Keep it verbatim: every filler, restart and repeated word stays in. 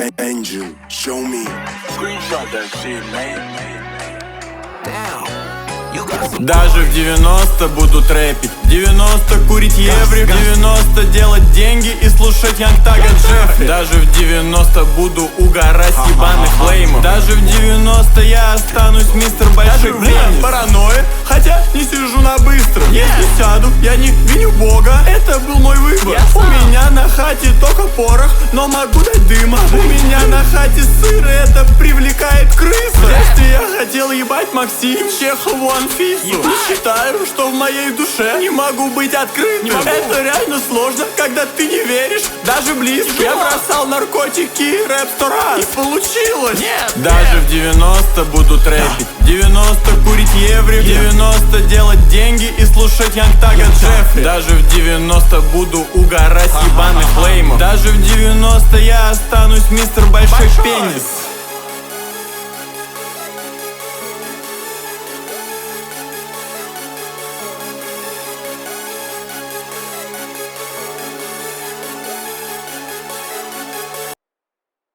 Angel, show me. Screenshot that shit, man. Damn. Даже в девяносто буду трэпить, в девяносто курить еври, в девяносто делать деньги и слушать Янг Тага Джеффри. Даже в девяносто буду угорать с ебаных флеймов. Даже в девяносто я останусь мистер Большой Пенис. Параноид, хотя не сижу на быстром. Если сяду, я не виню Бога, это был мой выбор. У меня на хате только порох, но могу дать дыма. У меня на хате сыр, это привлекает крысы. В детстве я хотел ебать Максим, Чехову, Анфису. Считаю, что в моей душе не могу быть открытым. Это реально сложно, когда ты не веришь, даже близко. Я бросал наркотики и рэп-стора, и получилось. Нет, даже в девяносто буду трэпить, в девяносто курить еври, в девяносто делать деньги и слушать Янг Тага Джеффри. Даже в девяносто буду угорать с ебаных флеймов. Даже в девяносто я останусь мистер Большой Пенис.